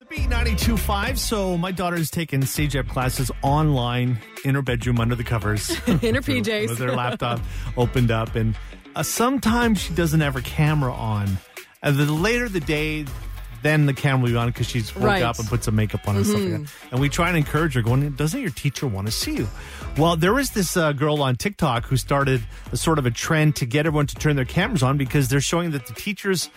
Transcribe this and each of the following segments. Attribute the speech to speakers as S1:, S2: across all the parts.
S1: B92.5. So my daughter's taken CJEP classes online in her bedroom under the covers.
S2: In her PJs.
S1: With her laptop opened up. And sometimes she doesn't have her camera on. And the later the day, then the camera will be on because she's woke up and put some makeup on and stuff like that. And we try and encourage her going, doesn't your teacher want to see you? Well, there is this girl on TikTok who started a sort of a trend to get everyone to turn their cameras on because they're showing that the teachers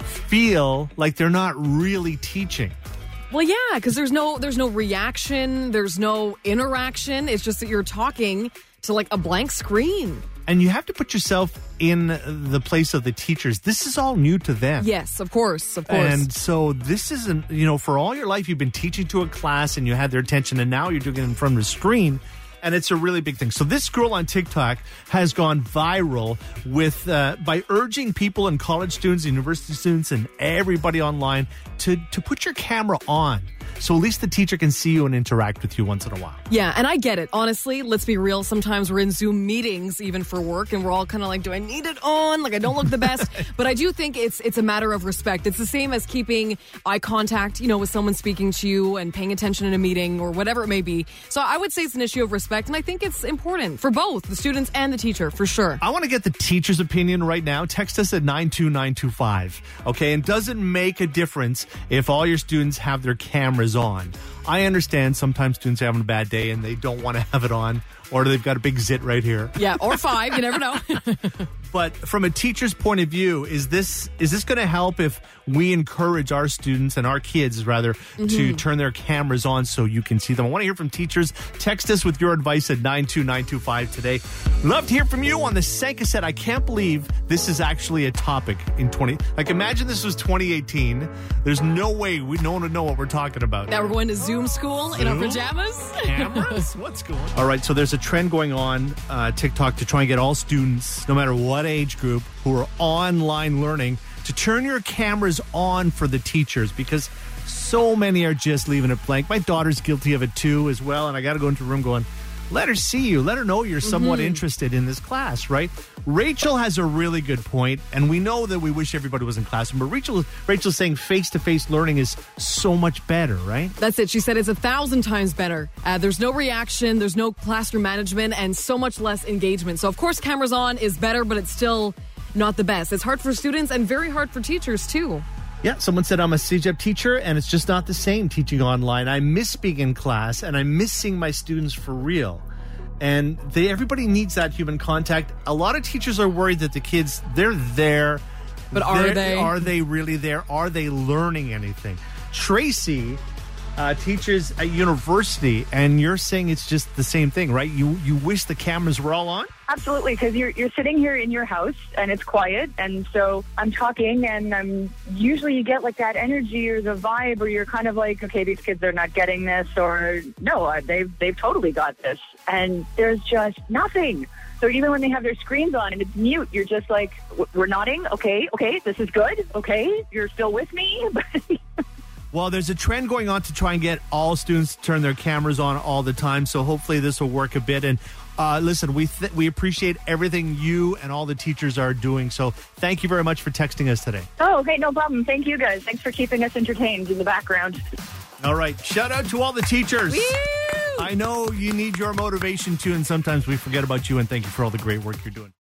S1: feel like they're not really teaching.
S2: Well, yeah, because there's no reaction, there's no interaction. It's just that you're talking to like a blank screen.
S1: And you have to put yourself in the place of the teachers. This is all new to them.
S2: Yes, of course.
S1: And so this isn't, for all your life you've been teaching to a class and you had their attention, and now you're doing it in front of the screen. And it's a really big thing. So this girl on TikTok has gone viral with by urging people and college students, university students, and everybody online to put your camera on. So at least the teacher can see you and interact with you once in a while.
S2: Yeah, and I get it. Honestly, let's be real. Sometimes we're in Zoom meetings, even for work, and we're all kind of like, do I need it on? Like, I don't look the best. But I do think it's a matter of respect. It's the same as keeping eye contact, with someone speaking to you and paying attention in a meeting or whatever it may be. So I would say it's an issue of respect, and I think it's important for both the students and the teacher, for sure.
S1: I want to get the teacher's opinion right now. Text us at 92925. Okay, and does it make a difference if all your students have their cameras on? I understand sometimes students are having a bad day and they don't want to have it on, or they've got a big zit right here.
S2: Yeah, or 5, you never know.
S1: But from a teacher's point of view, is this going to help if we encourage our students and our kids, rather, to turn their cameras on so you can see them? I want to hear from teachers. Text us with your advice at 92925 today. Love to hear from you on the Sanka Set. I can't believe this is actually a topic in imagine this was 2018. There's no way no one would know what we're talking about.
S2: Now we're going to Zoom school in our pajamas?
S1: Cameras? What's going on? All right, so there's a trend going on TikTok to try and get all students, no matter what age group, who are online learning, to turn your cameras on for the teachers, because so many are just leaving it blank. My daughter's guilty of it too as well, and I got to go into a room going, let her see you. Let her know you're somewhat interested in this class, right? Rachel has a really good point, and we know that we wish everybody was in classroom, but Rachel's saying face-to-face learning is so much better, right?
S2: That's it. She said it's 1,000 times better. There's no reaction, there's no classroom management, and so much less engagement. So, of course, cameras on is better, but it's still not the best. It's hard for students and very hard for teachers, too.
S1: Yeah, someone said I'm a CJEP teacher, and it's just not the same teaching online. I miss being in class, and I miss seeing my students for real. And everybody needs that human contact. A lot of teachers are worried that the kids, they're there.
S2: But are they?
S1: Are they really there? Are they learning anything? Tracy teaches at university, and you're saying it's just the same thing, right? You wish the cameras were all on?
S3: Absolutely, because you're sitting here in your house and it's quiet, and so I'm talking, and usually you get like that energy or the vibe, or you're kind of like, okay, these kids are not getting this, or no, they've totally got this, and there's just nothing. So even when they have their screens on and it's mute, you're just like, we're nodding, okay, this is good, okay, you're still with me.
S1: Well, there's a trend going on to try and get all students to turn their cameras on all the time, so hopefully this will work a bit. And listen, we appreciate everything you and all the teachers are doing, so thank you very much for texting us today.
S3: Oh, okay, no problem. Thank you, guys. Thanks for keeping us entertained in the background.
S1: All right, shout out to all the teachers.
S2: Woo!
S1: I know you need your motivation too, and sometimes we forget about you, and thank you for all the great work you're doing.